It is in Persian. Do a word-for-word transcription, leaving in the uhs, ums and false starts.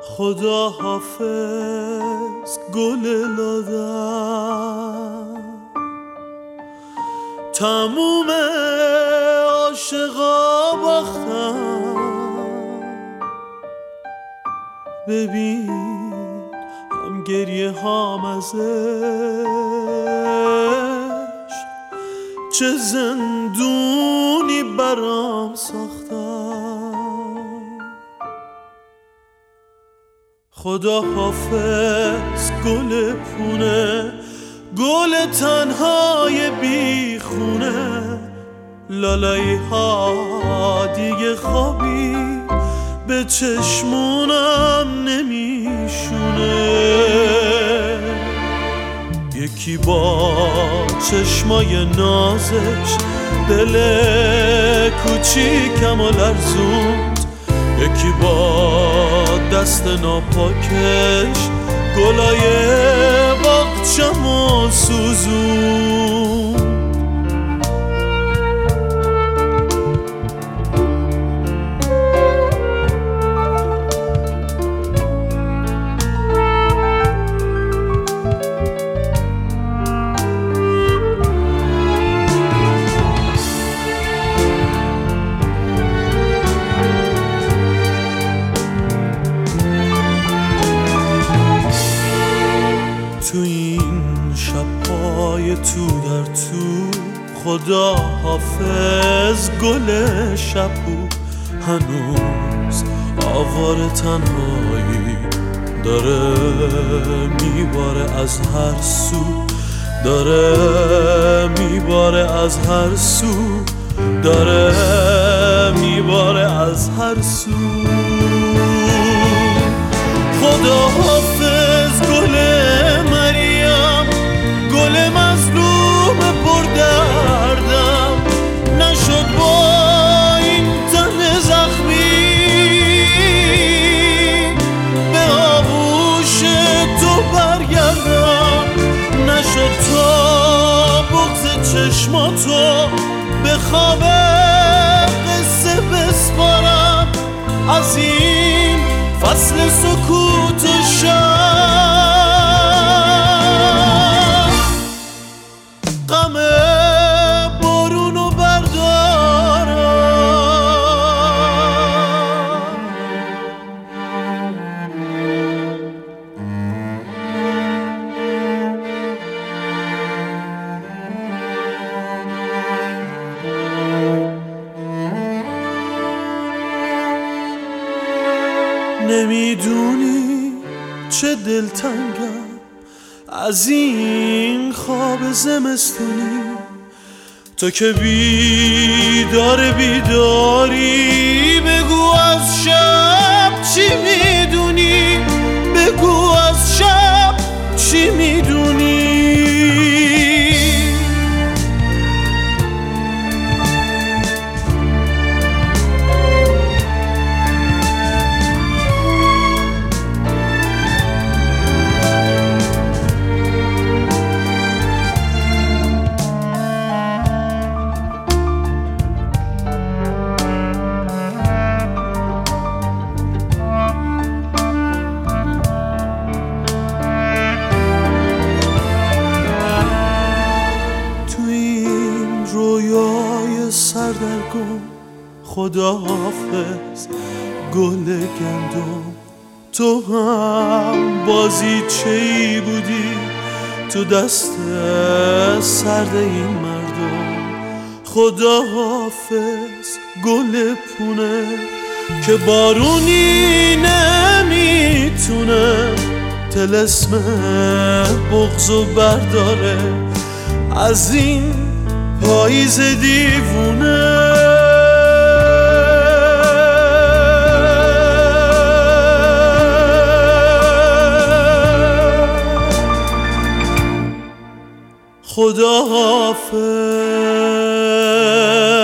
خدا حافظ گل لادم، تموم عاشقا باختم. ببین هم گریه هام ازش، چه زندونی برام ساختم. خدا حافظ گل پونه، گل تنهای بی خونه. لالایی ها دیگه خوابی به چشمونم نمیشونه. یکی با چشمای نازش دل کوچیکم و لرزوند، یکی با دست ناپاکش گلای باغچم و سوزوند. تو این شب‌های تو در تو، خدا حافظ گل شبو. هنوز آوار تنهایی داره میباره از هر سو، داره میباره از هر سو، داره میباره از هر سو. خدا حافظ گل مریم، گل مظلوم پردردم. نشد با این تن زخمی به آغوش تو برگردم. نشد تا بغض چشماتو به خواب قصه بسپارم. از این فصل سکوت و شب غم بارونو بردارم. نمیدونی چه دلتنگم از این خواب زمستونی. تو که بیدار بیداری، بگو از شب چی میدونی، بگو از شب چی میدونی. رویای سردرگم خدا حافظ گل گندم. تو هم بازی چی بودی تو دست سرد این مردم. خدا حافظ گل پونه که بارونی نمیتونه طلسم بغضو برداره از این پاییز دیوونه. خدا حافظ.